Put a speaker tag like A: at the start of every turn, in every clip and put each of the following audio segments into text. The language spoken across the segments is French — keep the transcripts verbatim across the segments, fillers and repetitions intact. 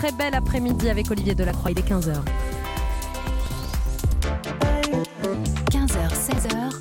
A: très bel après-midi avec Olivier Delacroix, il est quinze heures.
B: quinze heures, seize heures,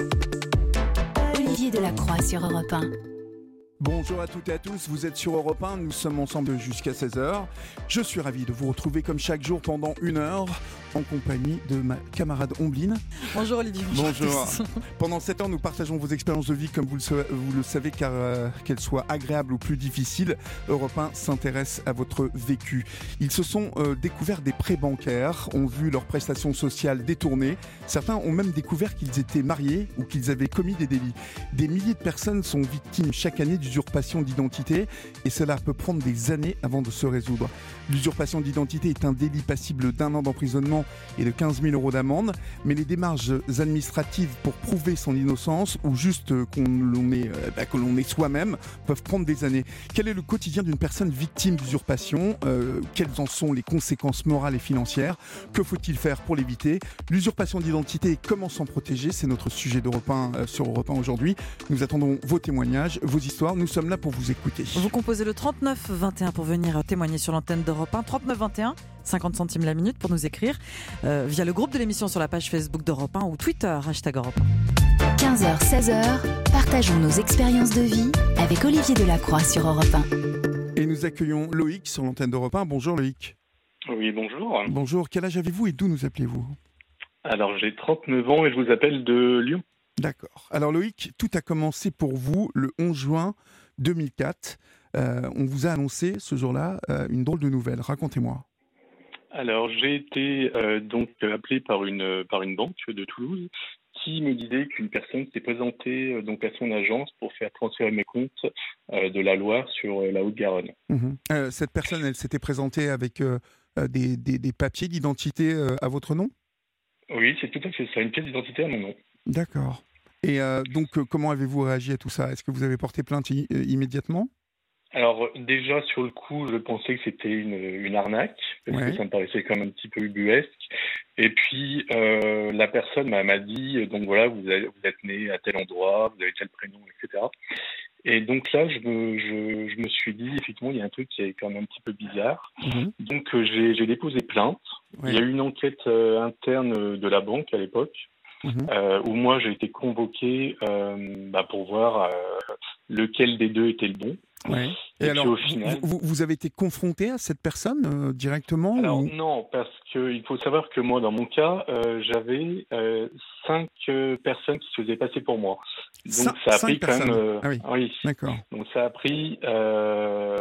B: Olivier Delacroix sur Europe un.
C: Bonjour à toutes et à tous, vous êtes sur Europe un, nous sommes ensemble jusqu'à seize heures. Je suis ravi de vous retrouver comme chaque jour pendant une heure en compagnie de ma camarade Ombline.
D: Bonjour Olivier.
C: Bonjour. Pendant cette heure, nous partageons vos expériences de vie comme vous le, vous le savez, car euh, qu'elles soient agréables ou plus difficiles, Europe un s'intéresse à votre vécu. Ils se sont euh, découverts des prêts bancaires, ont vu leurs prestations sociales détournées. Certains ont même découvert qu'ils étaient mariés ou qu'ils avaient commis des délits. Des milliers de personnes sont victimes chaque année d'usurpation d'identité et cela peut prendre des années avant de se résoudre. L'usurpation d'identité est un délit passible d'un an d'emprisonnement et de quinze mille euros d'amende, mais les démarches administratives pour prouver son innocence ou juste qu'on l'on est, bah, que l'on est soi-même peuvent prendre des années. Quel est le quotidien d'une personne victime d'usurpation ? euh, Quelles en sont les conséquences morales et financières ? Que faut-il faire pour l'éviter ? L'usurpation d'identité, comment s'en protéger ? C'est notre sujet d'Europe un euh, sur Europe un aujourd'hui. Nous attendons vos témoignages, vos histoires. Nous sommes là pour vous écouter.
D: Vous composez le trente-neuf vingt et un pour venir témoigner sur l'antenne d'Europe un. trente-neuf vingt et un, cinquante centimes la minute pour nous écrire euh, via le groupe de l'émission sur la page Facebook d'Europe un ou Twitter, hashtag Europe un.
B: quinze heures, seize heures, partageons nos expériences de vie avec Olivier Delacroix sur Europe un.
C: Et nous accueillons Loïc sur l'antenne d'Europe un. Bonjour Loïc.
E: Oui, bonjour.
C: Bonjour, quel âge avez-vous et d'où nous appelez-vous ?
E: Alors, j'ai trente-neuf ans et je vous appelle de Lyon.
C: D'accord. Alors Loïc, tout a commencé pour vous le onze juin deux mille quatre. Euh, on vous a annoncé ce jour-là euh, une drôle de nouvelle. Racontez-moi.
E: Alors, j'ai été euh, donc appelé par une, par une banque de Toulouse qui me disait qu'une personne s'est présentée euh, donc à son agence pour faire transférer mes comptes euh, de la Loire sur euh, la Haute-Garonne.
C: Mmh. Euh, cette personne, elle s'était présentée avec euh, des, des, des papiers d'identité euh, à votre nom ?
E: Oui, c'est tout à fait ça, une pièce d'identité à mon nom.
C: D'accord. Et euh, donc, euh, comment avez-vous réagi à tout ça ? Est-ce que vous avez porté plainte i- euh, immédiatement ?
E: Alors, déjà, sur le coup, je pensais que c'était une, une arnaque, parce
C: Ouais.
E: que ça me paraissait quand même un petit peu ubuesque. Et puis, euh, la personne m'a, m'a dit, donc voilà, vous, avez, vous êtes né à tel endroit, vous avez tel prénom, et cetera. Et donc là, je me, je, je me suis dit, effectivement, il y a un truc qui est quand même un petit peu bizarre.
C: Mmh.
E: Donc, euh, j'ai, j'ai déposé plainte.
C: Ouais.
E: Il y a eu une enquête euh, interne de la banque à l'époque,
C: Mmh.
E: euh, où moi, j'ai été convoqué euh, bah, pour voir euh, lequel des deux était le bon.
C: Ouais. Et,
E: Et
C: alors,
E: puis au
C: vous-
E: final-
C: vous, vous avez été confronté à cette personne euh, directement
E: Alors
C: ou...
E: non, parce qu'il faut savoir que moi, dans mon cas, euh, j'avais euh, cinq euh, personnes qui se faisaient passer pour moi. Donc
C: Cin-
E: ça a
C: cinq
E: pris quand même...
C: personnes.
E: euh,
C: Ah oui.
E: oui.
C: D'accord.
E: Donc ça a pris... euh,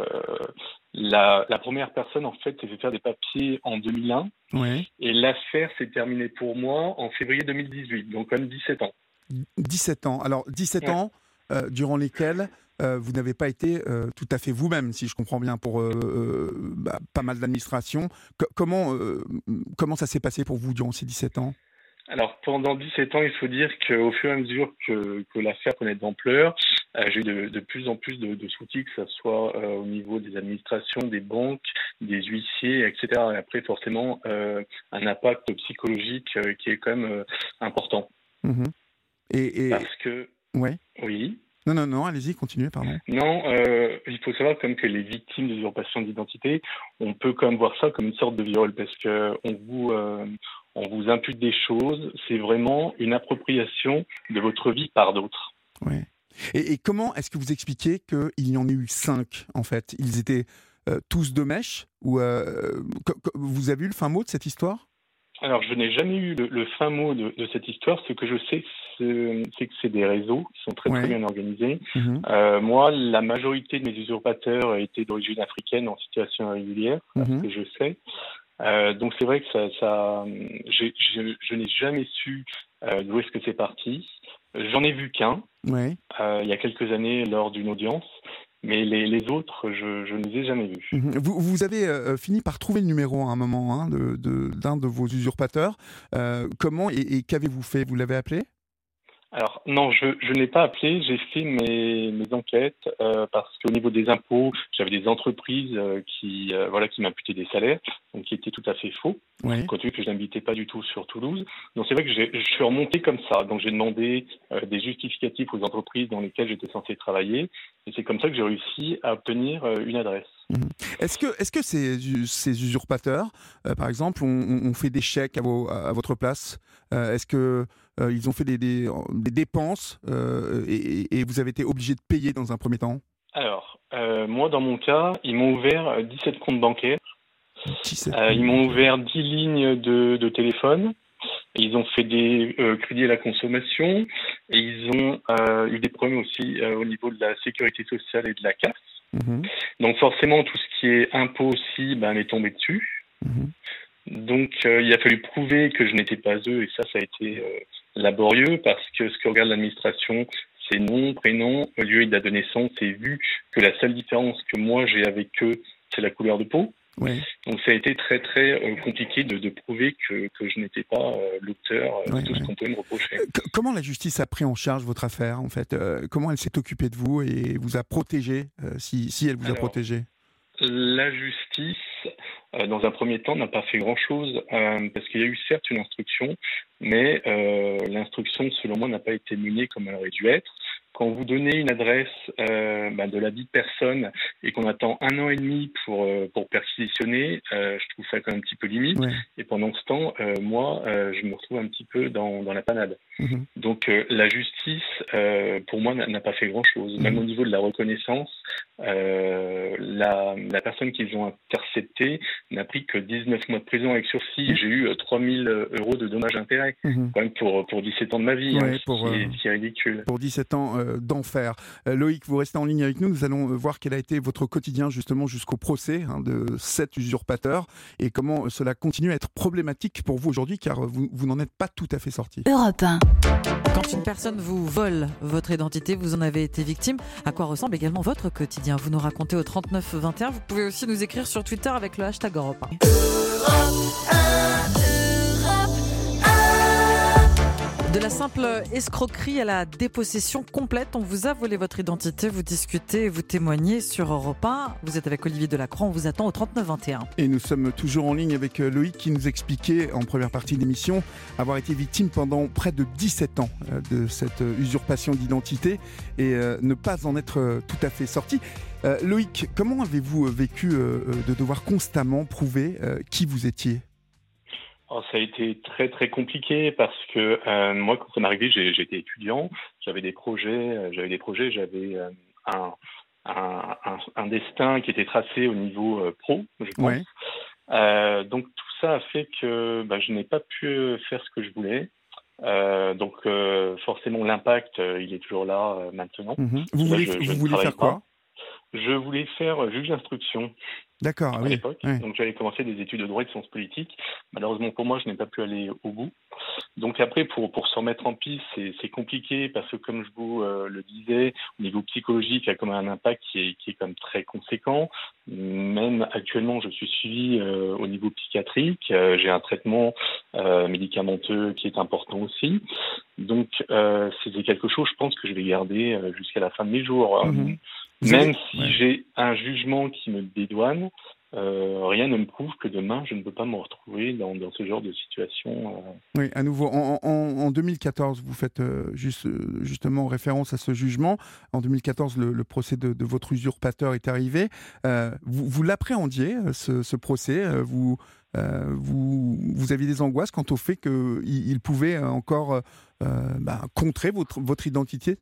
E: la, la première personne, en fait, s'est fait faire des papiers en deux mille un.
C: Ouais.
E: Et l'affaire s'est terminée pour moi en février deux mille dix-huit, donc quand même dix-sept ans.
C: dix-sept ans. Alors, dix-sept
E: Ouais.
C: ans euh, durant lesquels euh, vous n'avez pas été euh, tout à fait vous-même, si je comprends bien, pour euh, euh, bah, pas mal d'administration. Co- comment, euh, comment ça s'est passé pour vous durant ces dix-sept ans ?
E: Alors, pendant dix-sept ans, il faut dire qu'au fur et à mesure que, que l'affaire prenait de l'ampleur, euh, j'ai eu de, de plus en plus de, de soucis, que ce soit euh, au niveau des administrations, des banques, des huissiers, et cetera. Et après, forcément, euh, un impact psychologique euh, qui est quand même euh, important.
C: Mmh. Et, et...
E: Parce que,
C: Ouais.
E: oui,
C: Non, non, non, allez-y, continuez, pardon.
E: non, euh, il faut savoir comme que les victimes d'usurpation d'identité, on peut quand même voir ça comme une sorte de viol, parce que on vous, euh, on vous impute des choses, c'est vraiment une appropriation de votre vie par d'autres.
C: Ouais. Et, et comment est-ce que vous expliquez qu'il y en ait eu cinq, en fait ? Ils étaient euh, tous de mèche ou euh, co- co- vous avez eu le fin mot de cette histoire ?
E: Alors, je n'ai jamais eu le, le fin mot de, de cette histoire. Ce que je sais, c'est, c'est que c'est des réseaux qui sont très,
C: Ouais.
E: très bien organisés.
C: Mmh.
E: Euh, moi, la majorité de mes usurpateurs étaient d'origine africaine en situation irrégulière, à ce
C: Mhm.
E: que je sais. Euh, donc, c'est vrai que ça, ça j'ai- je, je n'ai jamais su euh, d'où est-ce que c'est parti. J'en ai vu qu'un,
C: Ouais.
E: euh, il y a quelques années, lors d'une audience. Mais les, les autres, je, je ne les ai jamais vus.
C: Mmh. Vous, vous avez euh, fini par trouver le numéro à un moment hein, de, de, d'un de vos usurpateurs. Euh, comment et, et qu'avez-vous fait ? Vous l'avez appelé ?
E: Alors non, je, je n'ai pas appelé, j'ai fait mes, mes enquêtes euh, parce qu'au niveau des impôts, j'avais des entreprises euh, qui euh, voilà qui m'imputaient des salaires, donc qui étaient tout à fait faux,
C: Oui.
E: compte tenu que je n'habitais pas du tout sur Toulouse. Donc c'est vrai que j'ai, je suis remonté comme ça, donc j'ai demandé euh, des justificatifs aux entreprises dans lesquelles j'étais censé travailler, et c'est comme ça que j'ai réussi à obtenir euh, une adresse.
C: Mmh. Est-ce que, est-ce que ces, ces usurpateurs, euh, par exemple, ont, ont fait des chèques à, vos, à votre place? euh, Est-ce que euh, ils ont fait des, des, des dépenses euh, et, et vous avez été obligé de payer dans un premier temps?
E: Alors, euh, moi, dans mon cas, ils m'ont ouvert dix-sept comptes bancaires.
C: dix-sept
E: Euh, ils m'ont ouvert dix lignes de, de téléphone. Ils ont fait des euh, crédits à la consommation. Et ils ont euh, eu des problèmes aussi euh, au niveau de la sécurité sociale et de la C A S.
C: Mmh.
E: Donc forcément, tout ce qui est impôt aussi ben, m'est tombé dessus.
C: Mmh.
E: Donc euh, il a fallu prouver que je n'étais pas eux. Et ça, ça a été euh, laborieux parce que ce que regarde l'administration, c'est nom, prénom, lieu et date de naissance. Et vu que la seule différence que moi j'ai avec eux, c'est la couleur de peau.
C: Oui.
E: Donc ça a été très très euh, compliqué de, de prouver que, que je n'étais pas euh, l'auteur euh,
C: Ouais,
E: de tout
C: ouais.
E: ce qu'on pouvait me reprocher.
C: C- Comment la justice a pris en charge votre affaire, en fait? Euh, Comment elle s'est occupée de vous et vous a protégé, euh, si, si elle vous a
E: Alors,
C: protégé?
E: La justice, euh, dans un premier temps, n'a pas fait grand-chose euh, parce qu'il y a eu certes une instruction, mais euh, l'instruction, selon moi, n'a pas été menée comme elle aurait dû être. Quand vous donnez une adresse euh, bah, de la dite personne et qu'on attend un an et demi pour, euh, pour perquisitionner, euh, je trouve ça quand même un petit peu limite.
C: Ouais.
E: Et pendant ce temps, euh, moi, euh, je me retrouve un petit peu dans, dans la panade.
C: Mmh.
E: Donc euh, la justice, euh, pour moi, n'a n'a pas fait grand-chose. Même
C: Mhm.
E: au niveau de la reconnaissance, euh, la, la personne qu'ils ont interceptée n'a pris que dix-neuf mois de prison avec sursis.
C: Mhm.
E: J'ai eu euh, trois mille euros de dommages et intérêts,
C: Mmh.
E: quand même pour, pour dix-sept ans de ma vie,
C: Ouais,
E: hein, ce
C: pour,
E: qui est,
C: euh,
E: ce qui est ridicule.
C: Pour dix-sept ans euh, d'enfer. Euh, Loïc, vous restez en ligne avec nous. Nous allons euh, voir quel a été votre quotidien justement jusqu'au procès hein, de sept usurpateurs et comment euh, cela continue à être problématique pour vous aujourd'hui car euh, vous, vous n'en êtes pas tout à fait sorti.
B: Europe un.
D: Quand une personne vous vole votre identité, vous en avez été victime. À quoi ressemble également votre quotidien? Vous nous racontez au trente-neuf vingt et un. Vous pouvez aussi nous écrire sur Twitter avec le hashtag Europe un. De la simple escroquerie à la dépossession complète, on vous a volé votre identité, vous discutez, vous témoignez sur Europe un. Vous êtes avec Olivier Delacroix, on vous attend au trente-neuf vingt et un.
C: Et nous sommes toujours en ligne avec euh, Loïc qui nous expliquait en première partie de l'émission avoir été victime pendant près de dix-sept ans euh, de cette euh, usurpation d'identité et euh, ne pas en être euh, tout à fait sorti. Euh, Loïc, comment avez-vous euh, vécu euh, euh, de devoir constamment prouver euh, qui vous étiez?
E: Alors, ça a été très très compliqué parce que euh, moi, quand ça m'est arrivé, j'ai- j'étais étudiant, j'avais des projets, euh, j'avais des projets, j'avais euh, un, un, un, un destin qui était tracé au niveau euh, pro, je pense.
C: Ouais.
E: Euh, donc tout ça a fait que bah, je n'ai pas pu euh, faire ce que je voulais. Euh, donc euh, forcément l'impact, euh, il est toujours là euh, maintenant.
C: Mhm. Vous
E: Là,
C: voulez,
E: je- je
C: vous
E: ne
C: voulez
E: travaille
C: faire quoi?
E: pas. Je voulais faire juge d'instruction
C: D'accord, ah
E: à
C: oui.
E: l'époque.
C: Ouais.
E: Donc j'avais commencé des études de droit et de sciences politiques. Malheureusement pour moi, je n'ai pas pu aller au bout. Donc après, pour, pour se remettre en piste, c'est, c'est compliqué parce que comme je vous euh, le disais, au niveau psychologique, il y a quand même un impact qui est, qui est quand même très conséquent. Même actuellement, je suis suivi euh, au niveau psychiatrique. Euh, j'ai un traitement euh, médicamenteux qui est important aussi. Donc euh, c'est quelque chose, je pense, que je vais garder euh, jusqu'à la fin de mes jours.
C: Mhm. Vous
E: Même
C: avez-
E: si
C: ouais.
E: j'ai un jugement qui me dédouane, euh, rien ne me prouve que demain, je ne peux pas me retrouver dans, dans ce genre de situation. euh.
C: Oui, à nouveau, en, en- en deux mille quatorze, vous faites euh, juste, euh, justement référence à ce jugement. En deux mille quatorze, le, le procès de, de votre usurpateur est arrivé. Euh, vous vous l'appréhendiez, euh, ce, ce procès euh, vous, euh, vous, vous aviez des angoisses quant au fait qu'il il pouvait encore euh, euh, bah, contrer votre, votre identité?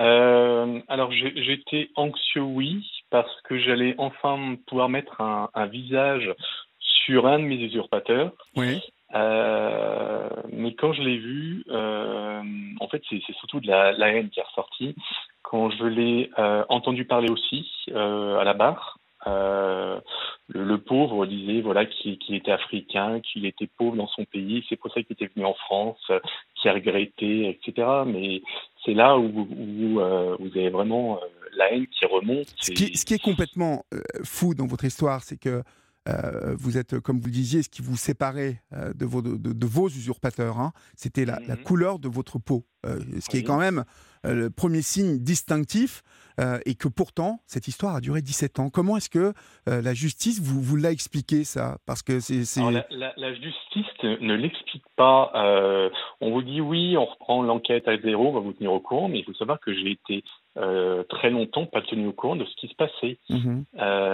E: Euh, alors j'ai- j'étais anxieux, oui, parce que j'allais enfin pouvoir mettre un, un visage sur un de mes usurpateurs.
C: Oui.
E: Euh, mais quand je l'ai vu, euh, en fait, c'est, c'est surtout de la, la haine qui est ressortie. Quand je l'ai euh, entendu parler aussi euh, à la barre, euh, le, le pauvre disait voilà qu'il, qu'il était africain, qu'il était pauvre dans son pays, c'est pour ça qu'il était venu en France, euh, qu'il a regretté, et cetera. Mais c'est là où, où euh, vous avez vraiment euh, la haine qui remonte.
C: Ce qui, ce qui est complètement euh, fou dans votre histoire, c'est que euh, vous êtes, comme vous le disiez, ce qui vous séparait euh, de, vos, de, de vos usurpateurs, hein, c'était la, la
E: Mhm.
C: couleur de votre peau. Euh, ce qui est
E: Oui.
C: quand même euh, le premier signe distinctif, euh, et que pourtant, cette histoire a duré dix-sept ans. Comment est-ce que euh, la justice vous, vous l'a expliqué, ça? Parce que c'est... c'est...
E: Alors, la, la, la justice ne, ne l'explique pas. Euh, on vous dit oui, on reprend l'enquête à zéro, on va vous tenir au courant, mais il faut savoir que j'ai été euh, très longtemps pas tenu au courant de ce qui se passait.
C: Mmh.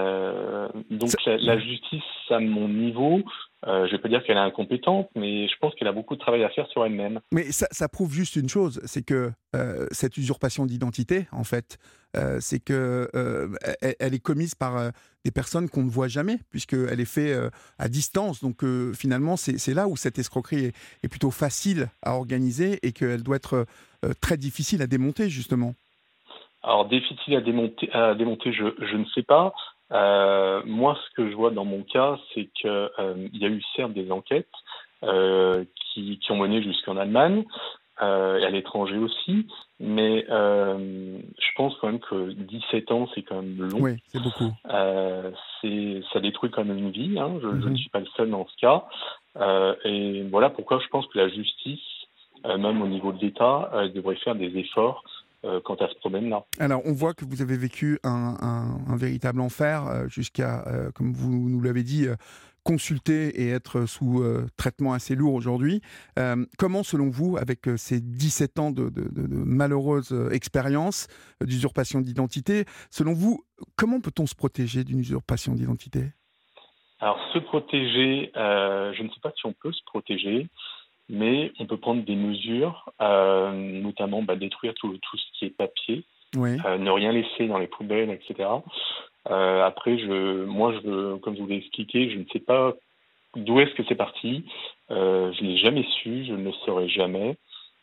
E: Euh, donc
C: Ça...
E: la, la justice, à mon niveau, euh, je ne vais pas dire qu'elle est incompétente, mais je pense qu'elle a beaucoup de travail à faire sur elle-même.
C: Mais ça, ça prouve juste une chose, c'est que euh, cette usurpation d'identité, en fait, euh, c'est que euh, elle, elle est commise par euh, des personnes qu'on ne voit jamais, puisqu'elle est faite euh, à distance. Donc euh, finalement, c'est, c'est là où cette escroquerie est, est plutôt facile à organiser et qu'elle doit être euh, très difficile à démonter, justement.
E: Alors, difficile à démonter, à démonter je, je ne sais pas. Euh, moi, ce que je vois dans mon cas, c'est qu'il euh, y a eu certes des enquêtes euh, qui, qui ont mené jusqu'en Allemagne, euh, et à l'étranger aussi, mais euh, je pense quand même que dix-sept ans, c'est quand même long.
C: Oui, c'est beaucoup.
E: Euh, c'est, ça détruit quand même une vie, hein. je,
C: Mm-hmm.
E: je ne suis pas le seul dans ce cas. Euh, et voilà pourquoi je pense que la justice, euh, même au niveau de l'État, euh, devrait faire des efforts Euh, quant à ce problème-là.
C: Alors, on voit que vous avez vécu un, un, un véritable enfer euh, jusqu'à, euh, comme vous nous l'avez dit, euh, consulter et être sous euh, traitement assez lourd aujourd'hui. Euh, comment, selon vous, avec euh, ces dix-sept ans de, de, de, de malheureuses euh, expériences euh, d'usurpation d'identité, selon vous, comment peut-on se protéger d'une usurpation d'identité ?
E: Alors, se protéger, euh, je ne sais pas si on peut se protéger, mais on peut prendre des mesures, euh, notamment bah, détruire tout, tout ce qui est papier,
C: oui.
E: euh, ne rien laisser dans les poubelles, et cetera. Euh, après, je, moi, je, comme je vous l'ai expliqué, je ne sais pas d'où est-ce que c'est parti. Euh, je ne l'ai jamais su, je ne le saurai jamais.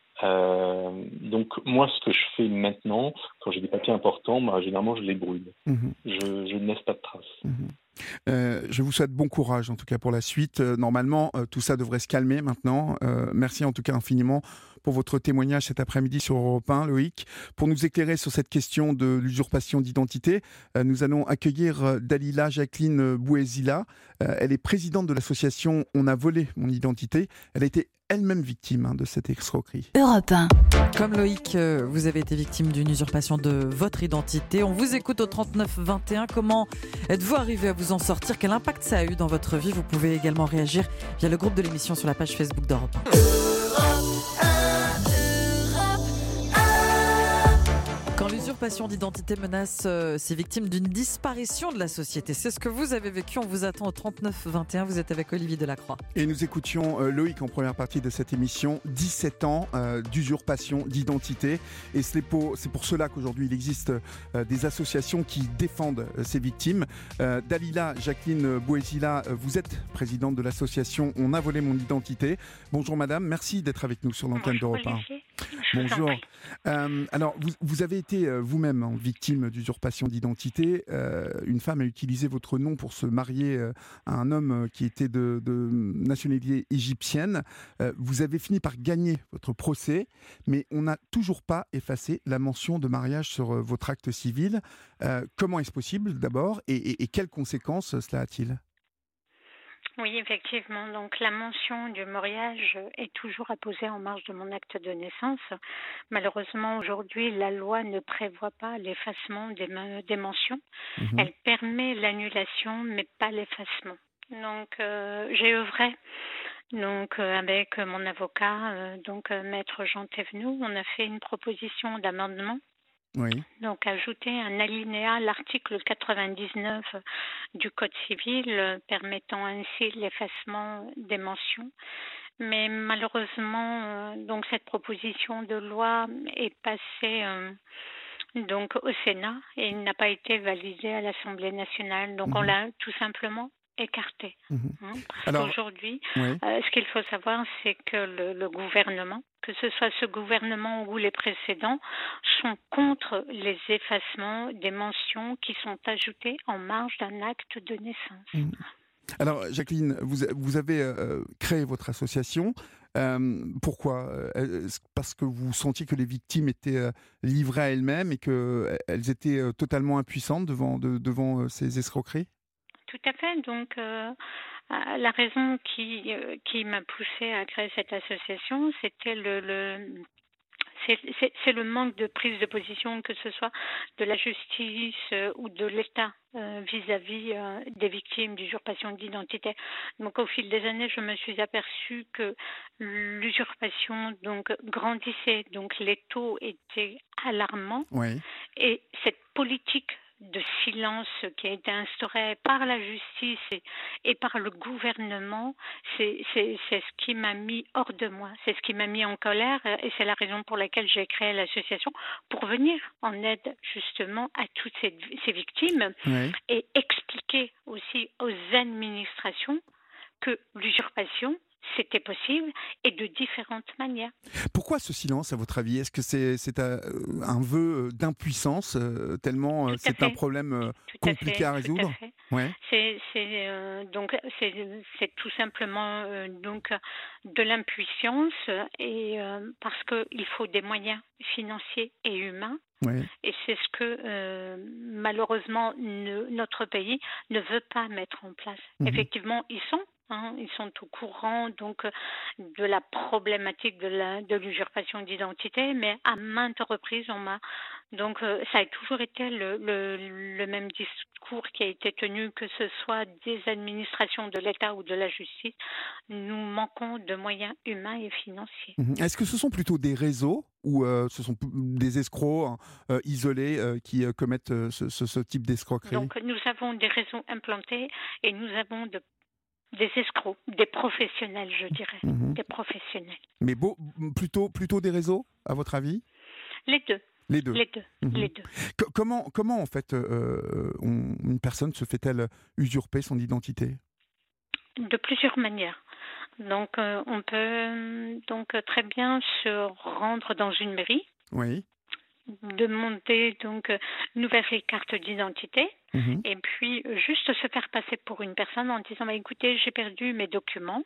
E: Euh, donc, moi, ce que je fais maintenant, quand j'ai des papiers importants, bah, généralement, je les brûle. Mmh. Je, je ne laisse pas de traces.
C: Mmh. Euh, je vous souhaite bon courage en tout cas pour la suite. Euh, normalement, euh, tout ça devrait se calmer maintenant. Euh, merci en tout cas infiniment pour votre témoignage cet après-midi sur Europe un, Loïc. Pour nous éclairer sur cette question de l'usurpation d'identité, euh, nous allons accueillir Dalila Jacqueline Bouezila. Euh, elle est présidente de l'association On a volé mon identité. Elle a été elle-même victime hein, de cette escroquerie.
B: Europe un.
D: Comme Loïc, euh, vous avez été victime d'une usurpation de votre identité. On vous écoute au trente-neuf vingt et un. Comment êtes-vous arrivé à vous en sortir ? Quel impact ça a eu dans votre vie ? Vous pouvez également réagir via le groupe de l'émission sur la page Facebook d'Europe un. Quand l'usurpation d'identité menace euh, ses victimes d'une disparition de la société, c'est ce que vous avez vécu. On vous attend au trente-neuf vingt et un. Vous êtes avec Olivier Delacroix.
C: Et nous écoutions euh, Loïc en première partie de cette émission. dix-sept ans euh, d'usurpation d'identité. Et c'est pour, c'est pour cela qu'aujourd'hui il existe euh, des associations qui défendent euh, ces victimes. Euh, Dalila Jacqueline Bouezila, euh, vous êtes présidente de l'association On a volé mon identité. Bonjour madame, merci d'être avec nous sur l'antenne d'Europe un. Bonjour. Euh, alors, vous, vous avez été euh, vous-même hein, victime d'usurpation d'identité. Euh, une femme a utilisé votre nom pour se marier euh, à un homme euh, qui était de, de nationalité égyptienne. Euh, vous avez fini par gagner votre procès, mais on n'a toujours pas effacé la mention de mariage sur euh, votre acte civil. Euh, comment est-ce possible d'abord et, et, et quelles conséquences cela a-t-il ?
F: Oui, effectivement. Donc, la mention du mariage est toujours apposée en marge de mon acte de naissance. Malheureusement, aujourd'hui, la loi ne prévoit pas l'effacement des, des mentions. Mmh. Elle permet l'annulation, mais pas l'effacement. Donc, euh, j'ai œuvré. Donc, euh, avec mon avocat, euh, donc euh, Maître Jean Thévenoud, on a fait une proposition d'amendement.
C: Oui.
F: Donc, ajouter un alinéa à l'article quatre-vingt-dix-neuf du Code civil euh, permettant ainsi l'effacement des mentions. Mais malheureusement, euh, donc cette proposition de loi est passée euh, donc au Sénat et n'a pas été validée à l'Assemblée nationale. Donc, mmh. on l'a tout simplement écarté. Mmh. Hein, parce Alors, qu'aujourd'hui, oui. euh, ce qu'il faut savoir, c'est que le, le gouvernement, que ce soit ce gouvernement ou les précédents, sont contre les effacements des mentions qui sont ajoutées en marge d'un acte de naissance.
C: Mmh. Alors, Jacqueline, vous, vous avez euh, créé votre association. Euh, pourquoi ? euh, Parce que vous sentiez que les victimes étaient euh, livrées à elles-mêmes et qu'elles étaient euh, totalement impuissantes devant, de, devant euh, ces escroqueries ?
F: Tout à fait. Donc, euh, la raison qui, euh, qui m'a poussée à créer cette association, c'était le, le, C'est, c'est, c'est le manque de prise de position, que ce soit de la justice euh, ou de l'État euh, vis-à-vis euh, des victimes d'usurpation d'identité. Donc au fil des années, je me suis aperçue que l'usurpation donc grandissait, donc les taux étaient alarmants,
C: Oui.
F: et cette politique de silence qui a été instaurée par la justice et, et par le gouvernement, c'est, c'est, c'est ce qui m'a mis hors de moi, c'est ce qui m'a mis en colère, et c'est la raison pour laquelle j'ai créé l'association, pour venir en aide justement à toutes ces, ces victimes,
C: Oui.
F: et expliquer aussi aux administrations que l'usurpation, c'était possible, et de différentes manières.
C: Pourquoi ce silence, à votre avis? Est-ce que c'est, c'est un, un vœu d'impuissance, euh, tellement euh, c'est
F: fait.
C: un problème euh,
F: Tout à
C: compliqué
F: fait,
C: à
F: tout
C: résoudre?
F: à fait.
C: Ouais.
F: C'est, c'est, euh, donc, c'est, c'est tout simplement euh, donc, de l'impuissance, et, euh, parce qu'il faut des moyens financiers et humains.
C: Ouais.
F: Et c'est ce que euh, malheureusement ne, notre pays ne veut pas mettre en place.
C: Mhm.
F: Effectivement, ils sont. Hein, ils sont au courant donc de la problématique de, la, de l'usurpation d'identité, mais à maintes reprises, on m'a donc euh, ça a toujours été le, le, le même discours qui a été tenu, que ce soit des administrations de l'État ou de la justice. Nous manquons de moyens humains et financiers.
C: Mhm. Est-ce que ce sont plutôt des réseaux ou euh, ce sont des escrocs hein, euh, isolés euh, qui euh, commettent euh, ce, ce, ce type d'escroquerie?
F: Donc nous avons des réseaux implantés, et nous avons de des escrocs, des professionnels, je dirais,
C: Mhm.
F: des professionnels.
C: Mais beau, plutôt, plutôt des réseaux, à votre avis?
F: Les deux.
C: Les deux.
F: Les deux.
C: Mhm.
F: Les deux.
C: Co- comment, comment, en fait, euh, on- une personne se fait-elle usurper son identité?
F: De plusieurs manières. Donc, euh, on peut euh, donc très bien se rendre dans une mairie,
C: Oui.
F: demander donc euh, une nouvelle carte d'identité,
C: Mhm.
F: et puis euh, juste se faire passer pour une personne en disant bah, écoutez, j'ai perdu mes documents.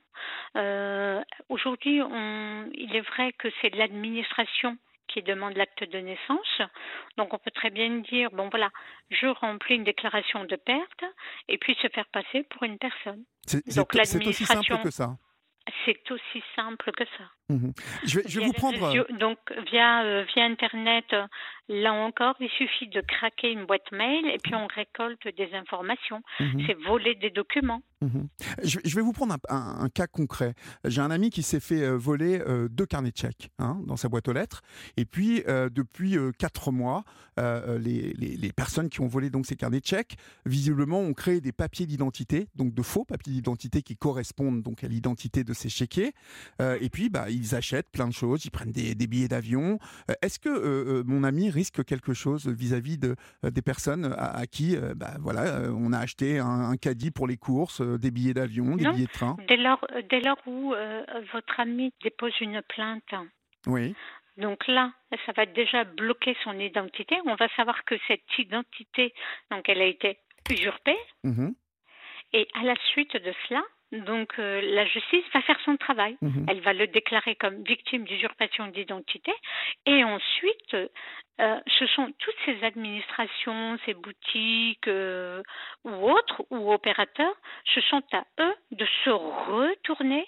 F: Euh, aujourd'hui, on, il est vrai que c'est l'administration qui demande l'acte de naissance. Donc on peut très bien dire bon voilà, je remplis une déclaration de perte, et puis se faire passer pour une personne.
C: C'est, c'est,
F: Donc
C: c'est aussi simple
F: l'administration,
C: que ça.
F: c'est aussi simple que ça.
C: Mhm. Je vais, je vais
F: Via
C: vous
F: les
C: prendre.
F: réseaux, donc via euh, via internet, euh, là encore, il suffit de craquer une boîte mail et puis on récolte des informations.
C: Mhm.
F: C'est voler des documents.
C: Mhm. Je, je vais vous prendre un, un- un cas concret. J'ai un ami qui s'est fait euh, voler euh, deux carnets de chèques hein, dans sa boîte aux lettres. Et puis, euh, depuis euh, quatre mois, euh, les, les- les personnes qui ont volé donc ces carnets de chèques, visiblement, ont créé des papiers d'identité, donc de faux papiers d'identité qui correspondent donc à l'identité de ces chéquiers. Euh, et puis, bah, ils achètent plein de choses, ils prennent des, des billets d'avion. Euh, est-ce que euh, euh, mon ami risque quelque chose vis-à-vis de, euh, des personnes à, à qui euh, bah, voilà, euh, on a acheté un, un caddie pour les courses, euh, des billets d'avion, des
F: Non.
C: billets de train?
F: Dès lors, dès lors où euh, votre ami dépose une plainte,
C: Oui.
F: donc là, ça va déjà bloquer son identité. On va savoir que cette identité, donc elle a été usurpée,
C: Mhm.
F: et à la suite de cela, donc euh, la justice va faire son travail.
C: Mhm.
F: Elle va le déclarer comme victime d'usurpation d'identité, et ensuite, euh, ce sont toutes ces administrations, ces boutiques euh, ou autres, ou opérateurs, ce sont à eux de se retourner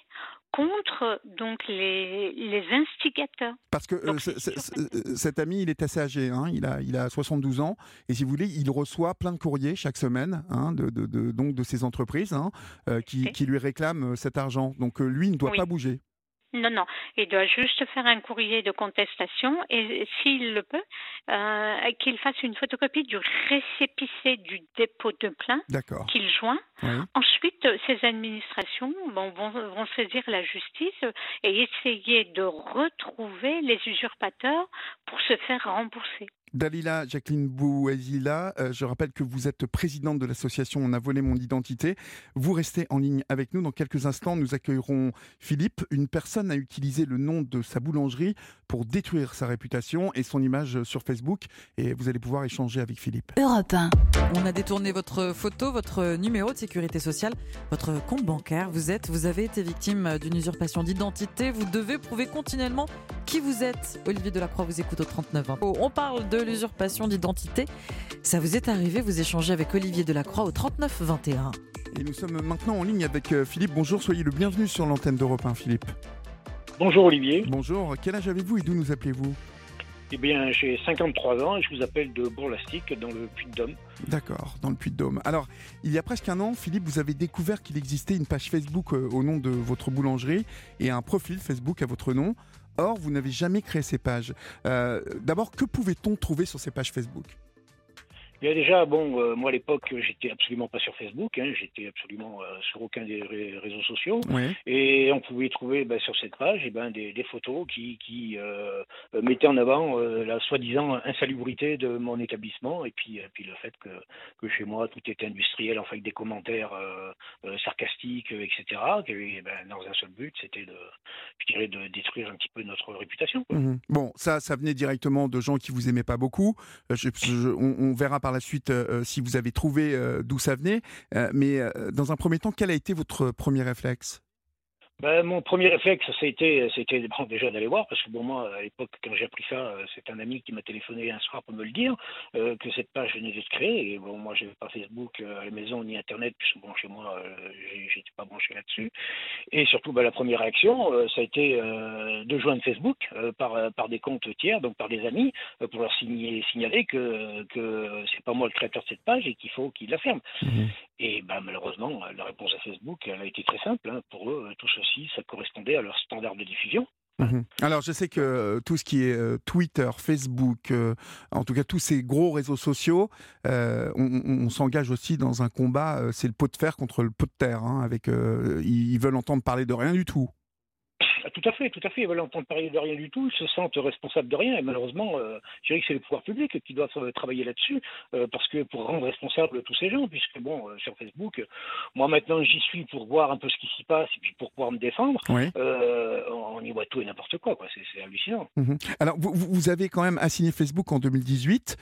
F: contre donc les, les instigateurs.
C: Parce que euh,
F: Donc,
C: c-
F: c'est
C: c-
F: sûr que-
C: c- cet ami, il est assez âgé, hein, il, a, il a soixante-douze ans, et si vous voulez, il reçoit plein de courriers chaque semaine hein, de, de, de, donc de ces entreprises hein, euh, qui,
F: Ok.
C: qui lui réclament euh, cet argent. Donc euh, lui, il ne doit
F: Oui.
C: pas bouger.
F: Non, non, il doit juste faire un courrier de contestation, et s'il le peut, euh, qu'il fasse une photocopie du récépissé du dépôt de plainte
C: D'accord.
F: qu'il joint.
C: Oui.
F: Ensuite, ces administrations bon, vont, vont saisir la justice et essayer de retrouver les usurpateurs pour se faire rembourser.
C: Dalila Jacqueline Bouazila, euh, je rappelle que vous êtes présidente de l'association On a volé mon identité. Vous restez en ligne avec nous. Dans quelques instants, nous accueillerons Philippe. Une personne a utilisé le nom de sa boulangerie pour détruire sa réputation et son image sur Facebook. Et vous allez pouvoir échanger avec Philippe.
B: Europe un.
D: On a détourné votre photo, votre numéro de sécurité sociale, votre compte bancaire. Vous êtes, vous avez été victime d'une usurpation d'identité. Vous devez prouver continuellement qui vous êtes. Olivier Delacroix vous écoute au trente-neuf vingt. On parle de l'usurpation d'identité. Ça vous est arrivé, vous échangez avec Olivier Delacroix au trente-neuf vingt et un.
C: Et nous sommes maintenant en ligne avec euh, Philippe. Bonjour, soyez le bienvenu sur l'antenne d'Europe un, Philippe.
G: Bonjour Olivier,
C: Bonjour, quel âge avez-vous et d'où nous appelez-vous?
G: Eh bien, j'ai cinquante-trois ans et je vous appelle de Bourg-Lastic, dans le Puy-de-Dôme.
C: D'accord, dans le Puy-de-Dôme. Alors, il y a presque un an, Philippe, vous avez découvert qu'il existait une page Facebook euh, au nom de votre boulangerie et un profil Facebook à votre nom. Or, vous n'avez jamais créé ces pages. Euh, d'abord, que pouvait-on trouver sur ces pages Facebook ?
G: Bien déjà, bon, euh, moi à l'époque, j'étais absolument pas sur Facebook, hein, j'étais absolument euh, sur aucun des ré- réseaux sociaux,
C: Oui.
G: et on pouvait trouver ben, sur cette page eh ben, des, des photos qui, qui euh, mettaient en avant euh, la soi-disant insalubrité de mon établissement, et puis, et puis le fait que, que chez moi tout était industriel, enfin avec des commentaires euh, euh, sarcastiques, et cetera. Et, ben, dans un seul but, c'était de, je dirais, de détruire un petit peu notre réputation. Quoi.
C: Mmh. Bon, ça, ça venait directement de gens qui vous aimaient pas beaucoup. Euh, je, je, on, on verra par la suite euh, si vous avez trouvé euh, d'où ça venait. Euh, mais euh, dans un premier temps, quel a été votre premier réflexe ?
G: Ben, mon premier réflexe, ça a été, c'était bon, déjà d'aller voir, parce que bon, moi, à l'époque, quand j'ai appris ça, c'est un ami qui m'a téléphoné un soir pour me le dire, euh, que cette page venait d'être créée. Et bon, moi, j'avais pas Facebook euh, à la maison, ni Internet, puisque bon, chez moi, euh, j'étais pas branché là-dessus. Et surtout, ben, la première réaction, euh, ça a été euh, de joindre Facebook euh, par, par des comptes tiers, donc par des amis, euh, pour leur signer, signaler que, que c'est pas moi le créateur de cette page et qu'il faut qu'ils la ferment. Mmh. Et ben, malheureusement, la réponse à Facebook, elle a été très simple. Hein. Pour eux, tout ceci, ça correspondait à leur standard de diffusion.
C: Mmh. Alors, je sais que euh, tout ce qui est euh, Twitter, Facebook, euh, en tout cas tous ces gros réseaux sociaux, euh, on, on, on s'engage aussi dans un combat, euh, c'est le pot de fer contre le pot de terre. Hein, avec, euh, ils veulent entendre parler de rien du tout.
G: Tout à fait, tout à fait. Ils veulent entendre parler de rien du tout, ils se sentent responsables de rien. Et malheureusement, euh, je dirais que c'est le pouvoir public qui doit travailler là-dessus, euh, parce que pour rendre responsables tous ces gens, puisque bon, euh, sur Facebook, euh, moi maintenant j'y suis pour voir un peu ce qui s'y passe et puis pour pouvoir me défendre. Oui. Euh, on y voit tout et n'importe quoi, quoi. C'est, c'est hallucinant. Mmh.
C: Alors, vous, vous avez quand même assigné Facebook en deux mille dix-huit,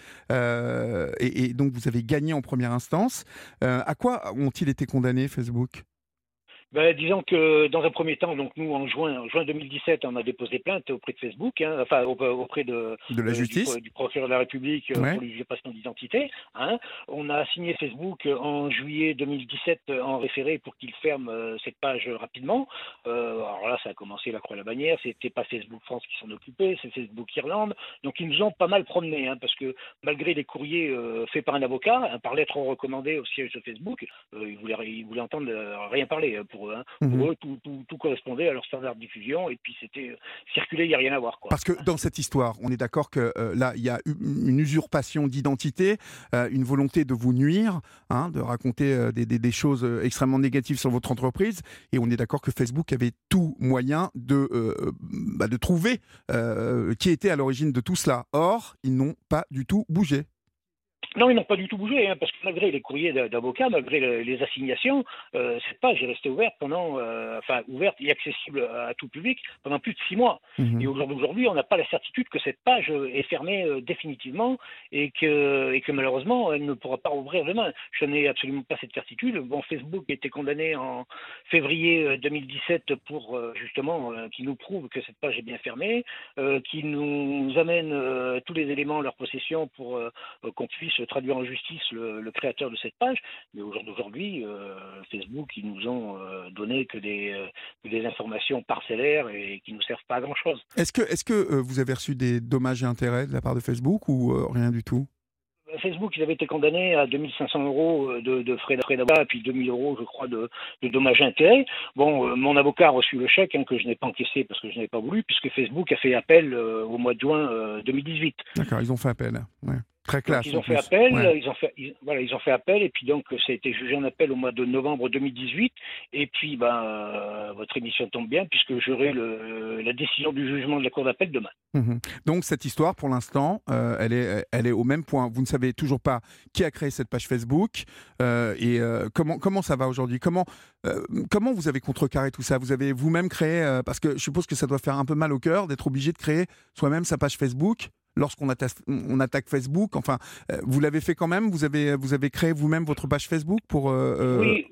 C: euh, et, et donc vous avez gagné en première instance. Euh, à quoi ont-ils été condamnés, Facebook ?
G: Ben, disons que dans un premier temps, donc nous en juin, en juin deux mille dix-sept, on a déposé plainte auprès de Facebook, hein, enfin auprès de,
C: de la justice,
G: euh, du, du procureur de la République euh,
C: ouais.
G: pour l'usurpation d'identité. Hein. On a signé Facebook en juillet deux mille dix-sept en référé pour qu'il ferme euh, cette page rapidement. Euh, alors là, ça a commencé la croix à la bannière. C'était pas Facebook France qui s'en occupait, c'est Facebook Irlande. Donc ils nous ont pas mal promené, hein, parce que malgré les courriers euh, faits par un avocat, hein, par lettre recommandée au siège de Facebook, euh, ils voulaient, ils voulaient entendre euh, rien parler. Euh, Pour Hein. Pour mmh. eux, tout, tout, tout correspondait à leur standard de diffusion et puis c'était euh, circulé, il n'y a rien à voir. Quoi.
C: Parce que dans cette histoire, on est d'accord que euh, là, il y a une usurpation d'identité, euh, une volonté de vous nuire, hein, de raconter euh, des, des, des choses extrêmement négatives sur votre entreprise, et on est d'accord que Facebook avait tout moyen de, euh, bah, de trouver euh, qui était à l'origine de tout cela. Or, ils n'ont pas du tout bougé.
G: Non, ils n'ont pas du tout bougé, hein, parce que malgré les courriers d'avocats, malgré le, les assignations, euh, cette page est restée ouverte pendant, euh, enfin ouverte et accessible à, à tout public pendant plus de six mois. Mmh. Et aujourd'hui, on n'a pas la certitude que cette page est fermée euh, définitivement et que, et que malheureusement, elle ne pourra pas rouvrir demain. Je n'ai absolument pas cette certitude. Bon, Facebook a été condamné en février deux mille dix-sept pour euh, justement euh, qui nous prouve que cette page est bien fermée, euh, qui nous amène euh, tous les éléments en leur possession pour euh, qu'on puisse traduire en justice le, le créateur de cette page, mais aujourd'hui, euh, Facebook, ils nous ont euh, donné que des, euh, que des informations parcellaires et qui ne nous servent pas à grand-chose.
C: Est-ce que, est-ce que euh, vous avez reçu des dommages et intérêts de la part de Facebook ou euh, rien du tout ?
G: Facebook, ils avaient été condamnés à deux mille cinq cents euros de, de frais d'avocat et puis deux mille euros, je crois, de, de dommages et intérêts. Bon, euh, mon avocat a reçu le chèque, hein, que je n'ai pas encaissé parce que je n'avais pas voulu, puisque Facebook a fait appel euh, au mois de juin euh, deux mille dix-huit.
C: D'accord, ils ont fait appel. Ouais. Très classe.
G: Donc, ils ont fait appel, ouais. ils ont fait, ils, voilà, ils ont fait appel, et puis donc ça a été jugé en appel au mois de novembre deux mille dix-huit. Et puis, ben, euh, votre émission tombe bien puisque j'aurai le, la décision du jugement de la cour d'appel demain.
C: Mmh. Donc cette histoire, pour l'instant, euh, elle est, elle est au même point. Vous ne savez toujours pas qui a créé cette page Facebook euh, et euh, comment, comment ça va aujourd'hui. Comment, euh, comment vous avez contrecarré tout ça? Vous avez vous-même créé, euh, parce que je suppose que ça doit faire un peu mal au cœur d'être obligé de créer soi-même sa page Facebook. Lorsqu'on attaque, on attaque Facebook, enfin, euh, vous l'avez fait quand même. Vous avez, vous avez créé vous-même votre page Facebook pour. Euh,
G: oui.
C: Oui.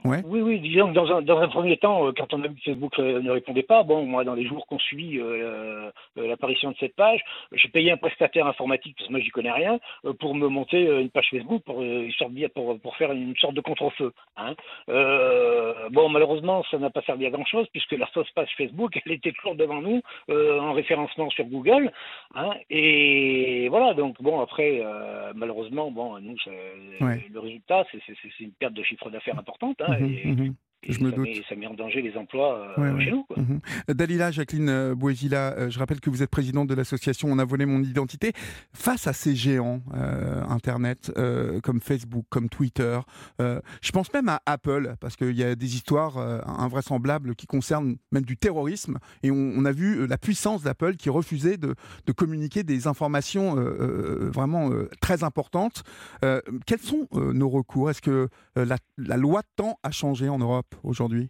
C: Ouais.
G: Oui, oui, disons que dans un, dans un premier temps, euh, quand on a vu que Facebook euh, ne répondait pas, bon, moi, dans les jours qu'on suit euh, euh, l'apparition de cette page, j'ai payé un prestataire informatique, parce que moi, j'y connais rien, euh, pour me monter euh, une page Facebook pour, euh, histoire de- pour, pour faire une sorte de contre-feu. Hein. Euh, bon, malheureusement, ça n'a pas servi à grand-chose, puisque la fausse page Facebook, elle était toujours devant nous, euh, en référencement sur Google. Hein, et voilà, donc bon, après, euh, malheureusement, bon, nous, ça-
C: Ouais.
G: le résultat, c'est, c'est, c'est une perte de chiffre d'affaires importante. Hein,
C: Mhm,
G: et,
C: mhm.
G: et
C: Je me
G: ça,
C: doute.
G: met, ça met en danger les emplois euh,
C: Ouais, ouais.
G: chez nous. Quoi.
C: Mhm. Dalila Jacqueline euh, Bouézila, euh, je rappelle que vous êtes présidente de l'association On a volé mon identité. Face à ces géants euh, Internet euh, comme Facebook, comme Twitter, euh, je pense même à Apple, parce qu'il y a des histoires euh, invraisemblables qui concernent même du terrorisme. Et on, on a vu euh, la puissance d'Apple qui refusait de, de communiquer des informations euh, euh, vraiment euh, très importantes. Euh, quels sont euh, nos recours? Est-ce que euh, la, la loi tend à changer en Europe aujourd'hui?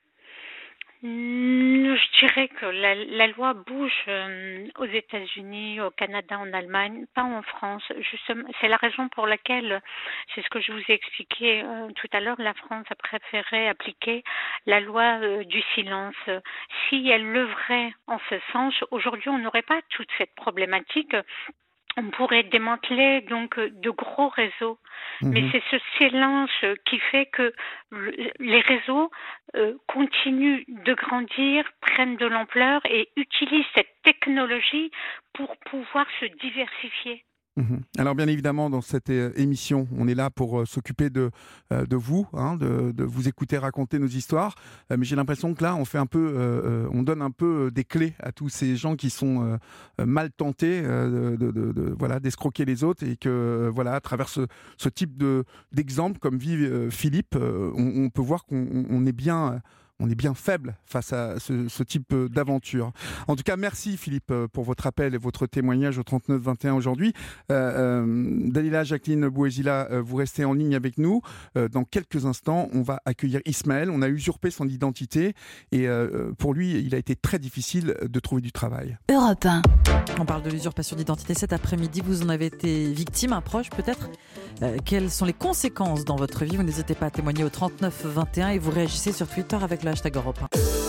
F: Hmm, Je dirais que la, la loi bouge euh, aux États-Unis, au Canada, en Allemagne, pas en France. Justement, c'est la raison pour laquelle, c'est ce que je vous ai expliqué euh, tout à l'heure, la France a préféré appliquer la loi euh, du silence. Si elle levrait en ce sens, aujourd'hui, on n'aurait pas toute cette problématique. On pourrait démanteler donc de gros réseaux,
C: Mhm.
F: mais c'est ce silence qui fait que le- les réseaux euh, continuent de grandir, prennent de l'ampleur et utilisent cette technologie pour pouvoir se diversifier.
C: Mhm. Alors bien évidemment, dans cette euh, émission, on est là pour euh, s'occuper de, euh, de vous, hein, de, de vous écouter raconter nos histoires. Euh, mais j'ai l'impression que là, on fait un peu, euh, euh, on donne un peu euh, des clés à tous ces gens qui sont euh, euh, mal tentés euh, de, de- de- voilà, d'escroquer les autres et que euh, voilà, à travers ce, ce type de d'exemple, comme vit euh, Philippe, euh, on, on peut voir qu'on on- on est bien. euh, On est bien faible face à ce, ce type euh, d'aventure. En tout cas, merci Philippe euh, pour votre appel et votre témoignage au trente-neuf vingt et un aujourd'hui. Euh, euh, Dalila Jacqueline Bouézila, euh, vous restez en ligne avec nous. Euh, dans quelques instants, on va accueillir Ismaël. On a usurpé son identité et euh, pour lui, il a été très difficile de trouver du travail.
B: Europe un.
D: On parle de l'usurpation d'identité cet après-midi. Vous en avez été victime, un proche peut-être. Euh, quelles sont les conséquences dans votre vie? Vous n'hésitez pas à témoigner au trente-neuf vingt et un et vous réagissez sur Twitter avec le hashtag Europe un.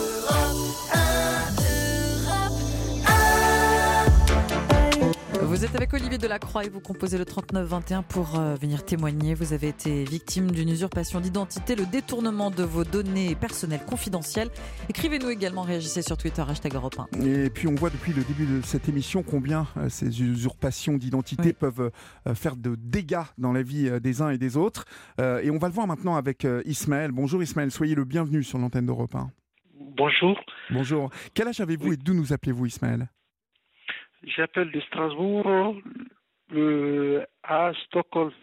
D: Vous êtes avec Olivier Delacroix et vous composez le trente-neuf vingt et un pour euh, venir témoigner. Vous avez été victime d'une usurpation d'identité, le détournement de vos données personnelles confidentielles. Écrivez-nous également, réagissez sur Twitter, hashtag Europe un.
C: Et puis on voit depuis le début de cette émission combien euh, ces usurpations d'identité
D: Oui.
C: peuvent euh, faire de dégâts dans la vie euh, des uns et des autres. Euh, et on va le voir maintenant avec euh, Ismaël. Bonjour Ismaël, soyez le bienvenu sur l'antenne d'Europe un.
E: Bonjour,
C: Bonjour. Quel âge avez-vous
E: Oui.
C: et d'où nous appelez-vous Ismaël?
E: j'appelle de Strasbourg, le, à Stockholm.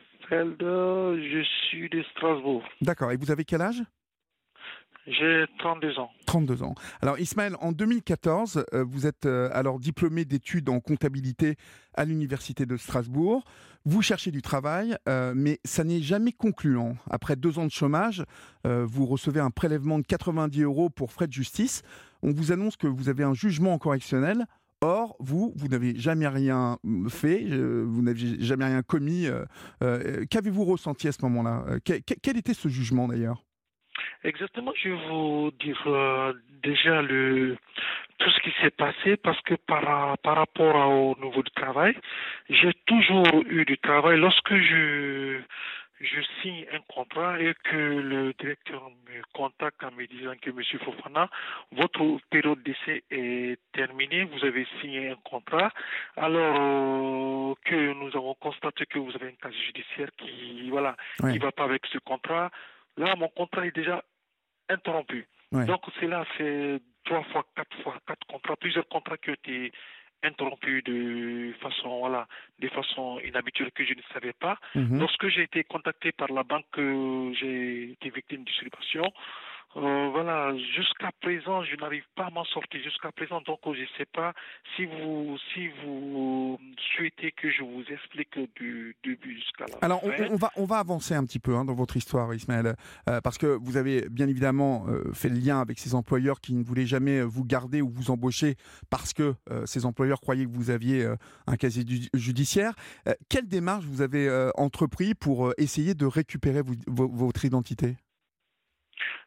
E: Je suis de Strasbourg.
C: D'accord. Et vous avez quel âge?
E: J'ai trente-deux ans.
C: trente-deux ans. Alors Ismaël, en deux mille quatorze, euh, vous êtes euh, alors diplômé d'études en comptabilité à l'université de Strasbourg. Vous cherchez du travail, euh, mais ça n'est jamais concluant. Après deux ans de chômage, euh, vous recevez un prélèvement de quatre-vingt-dix euros pour frais de justice. On vous annonce que vous avez un jugement en correctionnel. Or, vous, vous n'avez jamais rien fait, euh, vous n'avez jamais rien commis. Euh, euh, qu'avez-vous ressenti à ce moment-là? Euh, quel, quel était ce jugement d'ailleurs?
E: Exactement, je vais vous dire euh, déjà le tout ce qui s'est passé parce que par, par rapport au niveau du travail, j'ai toujours eu du travail. Lorsque je, je signe un contrat et que le directeur me contacte en me disant que M. Fofana, votre période d'essai est terminée, vous avez signé un contrat, alors euh, que nous avons constaté que vous avez un casier judiciaire qui voilà,
C: Ouais.
E: qui va pas avec ce contrat. Là, mon contrat est déjà interrompu.
C: Ouais.
E: Donc, c'est là, c'est trois fois, quatre fois, quatre contrats, plusieurs contrats qui ont été interrompus de façon, voilà, de façon inhabituelle que je ne savais pas.
C: Mhm.
E: Lorsque j'ai été contacté par la banque, euh, j'ai été victime d'usurpation. Euh, voilà, jusqu'à présent, je n'arrive pas à m'en sortir jusqu'à présent, donc je ne sais pas si vous, si vous souhaitez que je vous explique du début jusqu'à la
C: Alors, on,
E: fin.
C: on va, on va avancer un petit peu hein, dans votre histoire, Ismaël, euh, parce que vous avez bien évidemment euh, fait le lien avec ces employeurs qui ne voulaient jamais vous garder ou vous embaucher parce que euh, ces employeurs croyaient que vous aviez euh, un casier du- judiciaire. Euh, quelle démarche vous avez euh, entrepris pour euh, essayer de récupérer vous- vo- votre identité?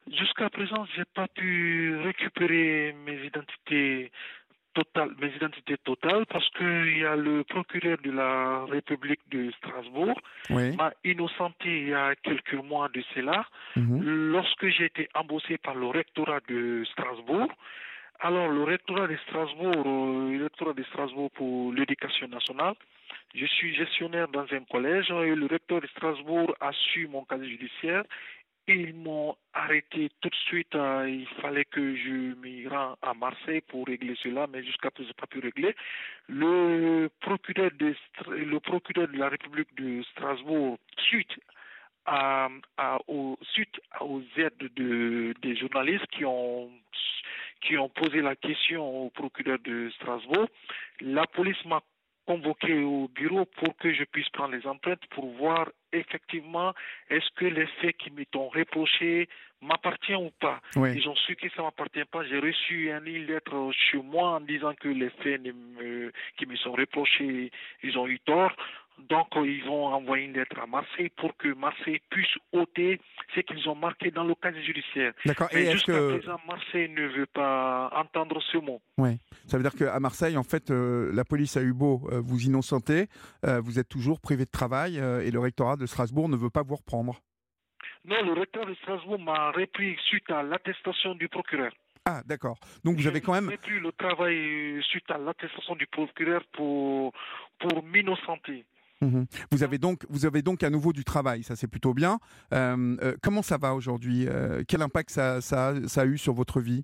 H: Jusqu'à présent, j'ai pas pu récupérer mes identités totales, mes identités totales parce qu'il y a le procureur de la République de Strasbourg
C: Oui.
H: m'a innocenté il y a quelques mois de cela,
C: Mhm.
H: lorsque j'ai été embauché par le rectorat de Strasbourg. Alors, le rectorat de Strasbourg, euh, le rectorat de Strasbourg pour l'éducation nationale, je suis gestionnaire dans un collège et le recteur de Strasbourg a su mon casier judiciaire. Et ils m'ont arrêté tout de suite. Euh, il fallait que je m'y rende à Marseille pour régler cela, mais jusqu'à présent, je n'ai pas pu régler. Le procureur, de, le procureur de la République de Strasbourg, suite à, à, aux, suite aux aides de, des journalistes qui ont, qui ont posé la question au procureur de Strasbourg, la police m'a convoqué au bureau pour que je puisse prendre les empreintes pour voir effectivement est-ce que les faits qui me sont reprochés m'appartiennent ou pas.
C: Oui.
H: Ils ont su que ça ne m'appartient pas. J'ai reçu une lettre chez moi en disant que les faits ne me, qui me sont reprochés, ils ont eu tort. Donc, ils vont envoyer une lettre à Marseille pour que Marseille puisse ôter ce qu'ils ont marqué dans le casier judiciaire.
C: D'accord.
H: Mais
C: Et est-ce
H: jusqu'à
C: que...
H: présent, Marseille ne veut pas entendre ce mot.
C: Oui. Ça veut dire qu'à Marseille, en fait, euh, la police a eu beau euh, vous innocenter, euh, vous êtes toujours privé de travail euh, et le rectorat de Strasbourg ne veut pas vous reprendre.
H: Non, le recteur de Strasbourg m'a repris suite à l'attestation du procureur.
C: Ah, d'accord. Donc vous avez quand même...
H: Je n'ai plus le travail suite à l'attestation du procureur pour, pour m'innocenter.
C: Mmh. Vous avez donc, vous avez donc à nouveau du travail, ça c'est plutôt bien. Euh, euh, comment ça va aujourd'hui? euh, Quel impact ça, ça, ça a eu sur votre vie?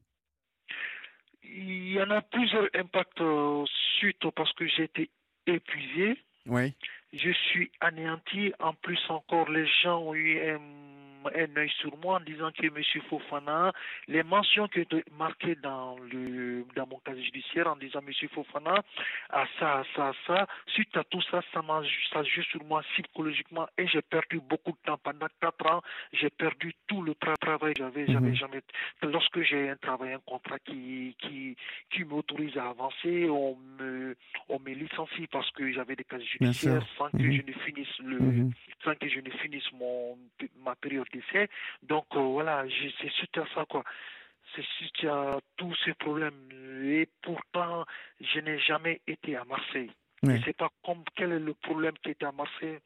H: Il y en a plusieurs impacts euh, suite parce que j'ai été épuisé.
C: Oui.
H: Je suis anéanti. En plus encore, les gens ont eu un, un œil sur moi en disant que M. Fofana, les mentions qui étaient marquées dans, le, dans mon casier judiciaire en disant M. Fofana, à ça, à ça, à ça, suite à tout ça, ça m'a ça joue sur moi psychologiquement et j'ai perdu beaucoup de temps. Pendant quatre ans, j'ai perdu tout le tra- travail que j'avais. J'avais jamais... Lorsque j'ai un travail, un contrat qui, qui, qui m'autorise à avancer, on me, on me licencie parce que j'avais des casiers judiciaires sans que
C: mmh.
H: je ne finisse le, mmh. sans que je ne finisse mon, ma période d'essai. Donc euh, voilà, je, c'est suite à ça quoi. C'est suite à tous ces problèmes. Et pourtant, je n'ai jamais été à Marseille. Oui. Je ne sais pas comme, quel est le problème qui était à Marseille.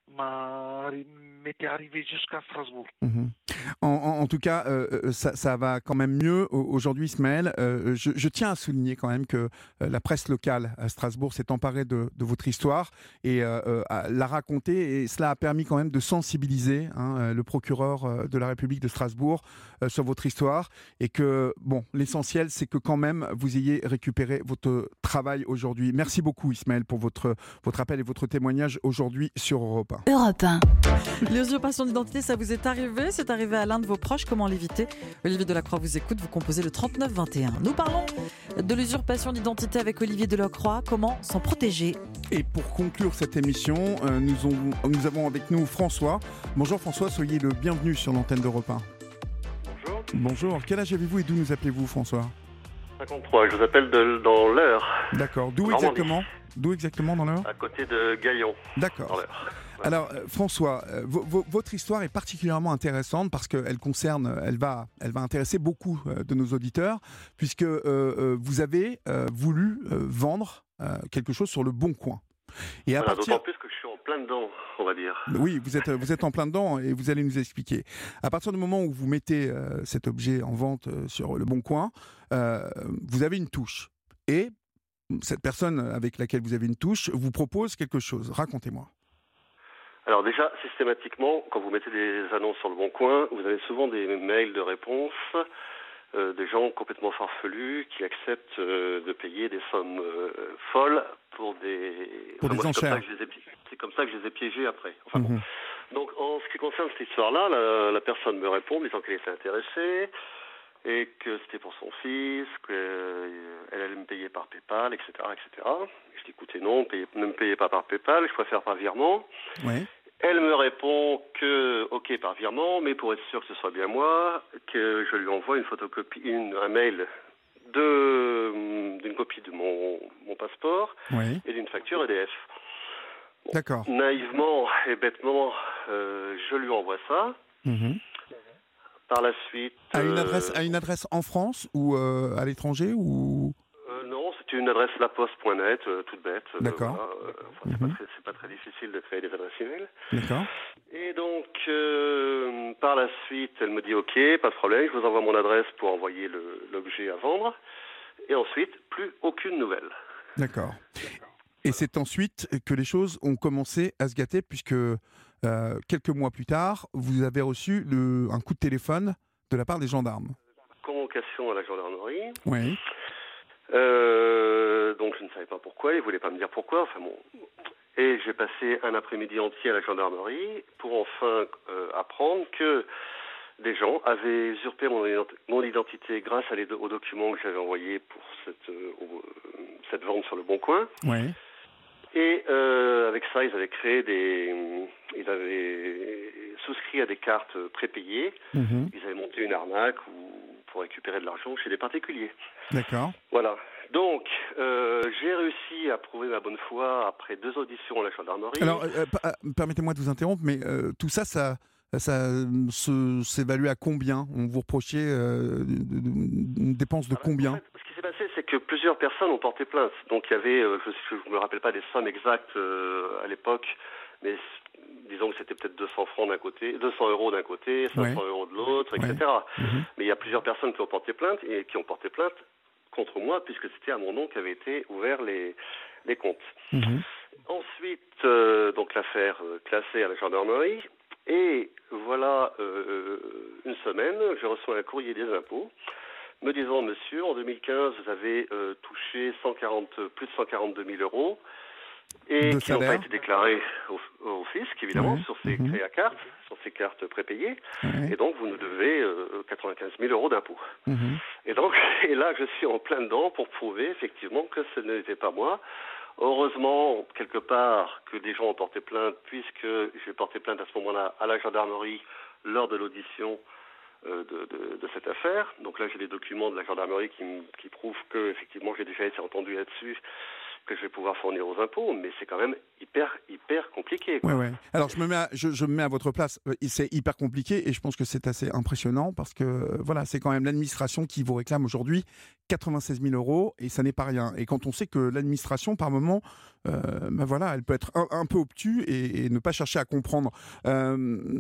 H: M'a, m'était arrivé jusqu'à Strasbourg.
C: Mmh. En, en, en tout cas, euh, ça, ça va quand même mieux aujourd'hui, Ismaël. Euh, je, je tiens à souligner quand même que euh, la presse locale à Strasbourg s'est emparée de, de votre histoire et euh, l'a racontée, et cela a permis quand même de sensibiliser hein, le procureur de la République de Strasbourg euh, sur votre histoire, et que bon, l'essentiel c'est que quand même vous ayez récupéré votre travail aujourd'hui. Merci beaucoup, Ismaël, pour votre, votre appel et votre témoignage aujourd'hui sur Europe un.
B: Europe un.
D: L'usurpation d'identité, ça vous est arrivé? C'est arrivé à l'un de vos proches? Comment l'éviter? Olivier Delacroix vous écoute, vous composez le trente-neuf vingt et un. Nous parlons de l'usurpation d'identité avec Olivier Delacroix. Comment s'en protéger?
C: Et pour conclure cette émission, euh, nous, ont, nous avons avec nous François. Bonjour François, soyez le bienvenu sur l'antenne d'Europe un.
I: Bonjour.
C: Bonjour, quel âge avez-vous et d'où nous appelez-vous, François?
I: cinquante-trois, je vous appelle de, dans l'Eure.
C: D'accord, d'où exactement? D'où exactement dans l'Eure?
I: À côté de Gaillon.
C: D'accord. Alors euh, François, euh, v- v- votre histoire est particulièrement intéressante parce qu'elle concerne, elle va, elle va intéresser beaucoup euh, de nos auditeurs, puisque euh, euh, vous avez euh, voulu euh, vendre euh, quelque chose sur le Bon Coin. Et à
I: voilà,
C: partir...
I: D'autant plus que je suis en plein dedans, on va dire.
C: Oui, vous êtes, vous êtes en plein dedans et vous allez nous expliquer. À partir du moment où vous mettez euh, cet objet en vente euh, sur le Bon Coin, euh, vous avez une touche. Et cette personne avec laquelle vous avez une touche vous propose quelque chose. Racontez-moi.
I: Alors déjà, systématiquement, quand vous mettez des annonces sur le Bon Coin, vous avez souvent des mails de réponse, euh, des gens complètement farfelus qui acceptent euh, de payer des sommes euh, folles pour des...
C: Pour
I: enfin,
C: des
I: moi,
C: enchères.
I: C'est comme ça que je les ai piégés après. Enfin,
C: mmh.
I: bon. Donc en ce qui concerne cette histoire-là, la, la personne me répond disant qu'elle était intéressée et que c'était pour son fils, qu'elle allait me payer par PayPal, et cetera, et cetera. Je dis écoutez non, payez, ne me payez pas par PayPal, je préfère par virement.
C: Oui.
I: Elle me répond que ok par virement, mais pour être sûr que ce soit bien moi, que je lui envoie une photocopie, une, un mail de, d'une copie de mon, mon passeport
C: oui.
I: et d'une facture E D F. Bon,
C: d'accord.
I: Naïvement et bêtement, euh, je lui envoie ça.
C: Mmh.
I: par la suite...
C: À une
I: euh,
C: adresse, à une adresse en France ou euh, à l'étranger ou...
I: euh, Non, c'était une adresse laposte point net, euh, toute bête. euh,
C: D'accord.
I: voilà, euh, enfin, c'est,
C: Mhm.
I: pas très, c'est pas très difficile de créer des adresses email.
C: D'accord.
I: Et donc, euh, par la suite, elle me dit « Ok, pas de problème, je vous envoie mon adresse pour envoyer le, l'objet à vendre. » Et ensuite, plus aucune nouvelle.
C: D'accord. Et c'est ensuite que les choses ont commencé à se gâter puisque euh, quelques mois plus tard, vous avez reçu le, un coup de téléphone de la part des gendarmes.
I: Convocation à la gendarmerie.
C: Oui.
I: Euh, donc, je ne savais pas pourquoi, ils ne voulaient pas me dire pourquoi. Enfin bon. Et j'ai passé un après-midi entier à la gendarmerie pour enfin euh, apprendre que des gens avaient usurpé mon, ident- mon identité grâce à les do- aux documents que j'avais envoyés pour cette, euh, au- euh, cette vente sur le Bon Coin.
C: Oui.
I: Et euh, avec ça, ils avaient créé des... Ils avaient souscrit à des cartes prépayées.
C: Mhm.
I: Ils avaient monté une arnaque ou, pour récupérer de l'argent chez des particuliers.
C: D'accord.
I: Voilà. Donc, euh, j'ai réussi à prouver ma bonne foi après deux auditions à la gendarmerie.
C: Alors, euh, pa- euh, permettez-moi de vous interrompre, mais euh, tout ça, ça, ça euh, se, s'évalue à combien? On vous reprochait euh, de- de- une dépense de combien?
I: En fait, ce qui s'est passé, c'est que plusieurs personnes ont porté plainte. Donc, il y avait, euh, je ne me rappelle pas des sommes exactes euh, à l'époque, mais disons que c'était peut-être deux cents francs d'un côté, deux cents euros d'un côté, cinq cents
C: Ouais.
I: euros de l'autre,
C: Ouais.
I: et cetera.
C: Mhm.
I: Mais il y a plusieurs personnes qui ont porté plainte et qui ont porté plainte contre moi, puisque c'était à mon nom qu'avaient été ouverts les, les comptes.
C: Mhm.
I: Ensuite, euh, donc l'affaire euh, classée à la gendarmerie. Et voilà, euh, une semaine, je reçois un courrier des impôts me disant, monsieur, en deux mille quinze, vous avez euh, touché cent quarante, plus de cent quarante-deux mille euros et
C: De
I: qui n'ont pas
C: salaire.
I: été déclarés au, au fisc, évidemment,
C: Ouais.
I: sur ces
C: Mhm.
I: créa cartes, sur ces cartes prépayées.
C: Ouais.
I: Et donc, vous nous devez euh, quatre-vingt-quinze mille euros d'impôts.
C: Mhm.
I: Et donc, et là, je suis en plein dedans pour prouver effectivement que ce n'était pas moi. Heureusement, quelque part, que des gens ont porté plainte, puisque j'ai porté plainte à ce moment-là à la gendarmerie lors de l'audition euh, de, de, de cette affaire. Donc là, j'ai des documents de la gendarmerie qui, m- qui prouvent que effectivement, j'ai déjà été entendu là-dessus, que je vais pouvoir fournir aux impôts, mais c'est quand même hyper, hyper compliqué, quoi.
C: Ouais, ouais. Alors, je me, mets à, je, je me mets à votre place. Euh, C'est hyper compliqué et je pense que c'est assez impressionnant parce que euh, voilà, c'est quand même l'administration qui vous réclame aujourd'hui quatre-vingt-seize mille euros et ça n'est pas rien. Et quand on sait que l'administration, par moment, euh, ben voilà, elle peut être un, un peu obtuse et, et ne pas chercher à comprendre. Euh,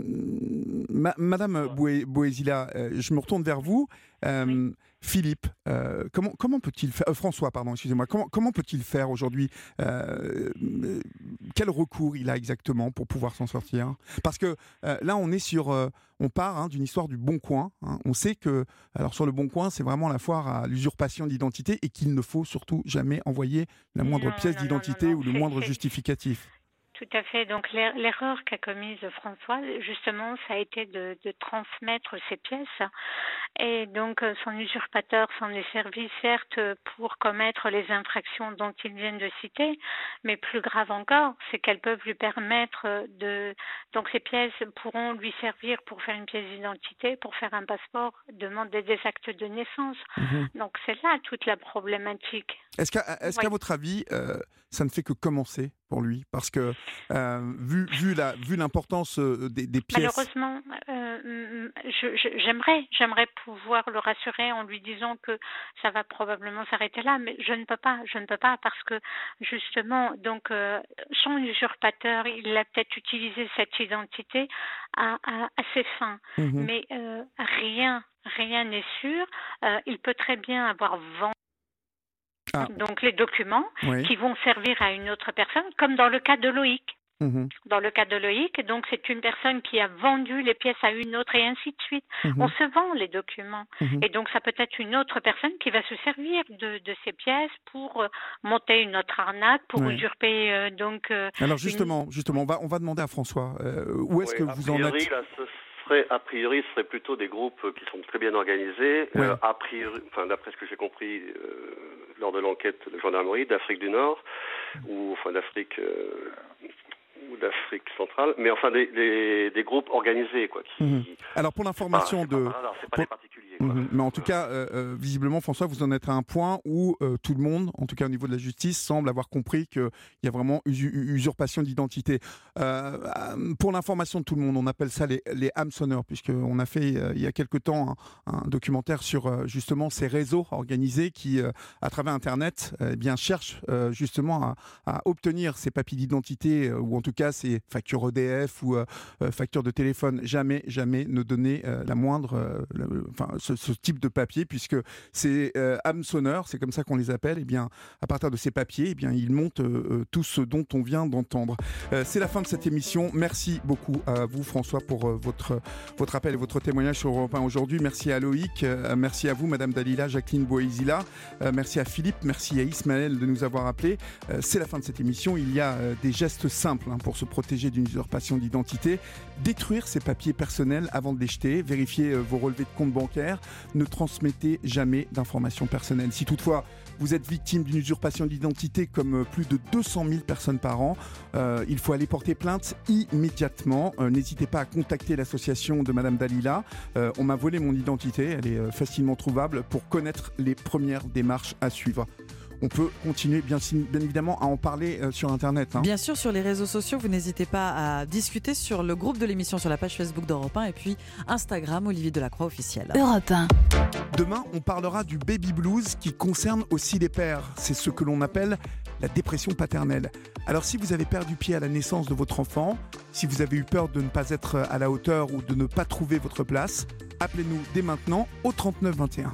C: ma- Madame Boué- Boézila, euh, je me retourne vers vous. Euh,
F: Oui.
C: Philippe, euh, comment, comment peut-il faire, euh, François, pardon, excusez-moi, comment, comment peut-il faire aujourd'hui euh, euh, quel recours il a exactement pour pouvoir s'en sortir? Parce que euh, là, on est sur, euh, on part hein, d'une histoire du Bon Coin. Hein. On sait que, alors sur le Bon Coin, c'est vraiment la foire à l'usurpation d'identité et qu'il ne faut surtout jamais envoyer la moindre
F: Non,
C: pièce
F: non, non,
C: d'identité
F: non, non,
C: ou le
F: c'est-
C: moindre
F: c'est-
C: justificatif.
F: Tout à fait. Donc l'er- l'erreur qu'a commise François, justement, ça a été de, de transmettre ces pièces. Et donc euh, son usurpateur s'en est servi, certes, pour commettre les infractions dont ils viennent de citer, mais plus grave encore, c'est qu'elles peuvent lui permettre de... Donc ces pièces pourront lui servir pour faire une pièce d'identité, pour faire un passeport, demander des actes de naissance.
C: Mhm.
F: Donc c'est là toute la problématique.
C: Est-ce qu'à est-ce qu'à
F: Oui.
C: votre avis, euh, ça ne fait que commencer pour lui? Parce que euh, vu, vu, la, vu l'importance euh, des, des pièces...
F: Malheureusement, euh, je- je- j'aimerais, j'aimerais pouvoir le rassurer en lui disant que ça va probablement s'arrêter là, mais je ne peux pas, je ne peux pas parce que justement, donc euh, son usurpateur, il a peut-être utilisé cette identité à, à, à ses fins,
C: Mhm.
F: mais euh, rien, rien n'est sûr. Euh, il peut très bien avoir vendu
C: Ah.
F: donc les documents
C: Oui.
F: qui vont servir à une autre personne, comme dans le cas de Loïc.
C: Mhm.
F: Dans le cas de Loïc, donc c'est une personne qui a vendu les pièces à une autre et ainsi de suite.
C: Mhm.
F: On se vend les documents.
C: Mhm.
F: Et donc ça peut être une autre personne qui va se servir de, de ces pièces pour euh, monter une autre arnaque, pour
C: Ouais.
F: usurper euh, donc... euh,
C: Alors justement, justement, on va, on va demander à François, euh, où est-ce
I: Oui,
C: que
I: a
C: vous en
I: priori,
C: êtes?
I: là, ce serait, a priori, ce serait plutôt des groupes qui sont très bien organisés.
C: Ouais.
I: Euh, a priori, enfin, d'après ce que j'ai compris euh, lors de l'enquête de gendarmerie d'Afrique du Nord, ou enfin d'Afrique euh, ou d'Afrique centrale, mais enfin des, des, des groupes organisés, quoi. Qui,
C: Mhm. Alors pour l'information
I: c'est pas-
C: de...
I: c'est pas par hasard, c'est pas
C: pour-
I: des particuliers.
C: Mmh. Mais en tout cas, euh, visiblement, François, vous en êtes à un point où euh, tout le monde, en tout cas au niveau de la justice, semble avoir compris qu'il y a vraiment us- usurpation d'identité. Euh, pour l'information de tout le monde, on appelle ça les, les hameçonneurs, puisqu'on a fait euh, il y a quelque temps un, un documentaire sur euh, justement ces réseaux organisés qui, euh, à travers Internet, euh, eh bien, cherchent euh, justement à, à obtenir ces papiers d'identité, euh, ou en tout cas ces factures E D F ou euh, factures de téléphone. Jamais, jamais ne donner euh, la moindre... Euh, le, enfin, ce, ce type de papier, puisque ces euh, hameçonneurs, c'est comme ça qu'on les appelle, et bien, à partir de ces papiers, et bien, ils montrent euh, tout ce dont on vient d'entendre. Euh, c'est la fin de cette émission. Merci beaucoup à vous, François, pour euh, votre, votre appel et votre témoignage sur Europe un aujourd'hui. Merci à Loïc, euh, merci à vous, Madame Dalila, Jacqueline Boisila, euh, merci à Philippe, merci à Ismaël de nous avoir appelés. Euh, c'est la fin de cette émission. Il y a euh, des gestes simples hein, pour se protéger d'une usurpation d'identité. Détruire ses papiers personnels avant de les jeter, vérifier euh, vos relevés de compte bancaire. Ne transmettez jamais d'informations personnelles. Si toutefois vous êtes victime d'une usurpation d'identité comme plus de deux cent mille personnes par an, euh, il faut aller porter plainte immédiatement. Euh, n'hésitez pas à contacter l'association de Madame Dalila. Euh, on m'a volé mon identité, elle est facilement trouvable pour connaître les premières démarches à suivre. On peut continuer bien, bien évidemment à en parler euh, sur Internet. Hein.
D: Bien sûr, sur les réseaux sociaux, vous n'hésitez pas à discuter sur le groupe de l'émission, sur la page Facebook d'Europe un et puis Instagram, Olivier Delacroix officiel.
B: Europe un.
C: Demain, on parlera du baby blues qui concerne aussi les pères. C'est ce que l'on appelle la dépression paternelle. Alors si vous avez perdu pied à la naissance de votre enfant, si vous avez eu peur de ne pas être à la hauteur ou de ne pas trouver votre place, appelez-nous dès maintenant au trente-neuf vingt et un.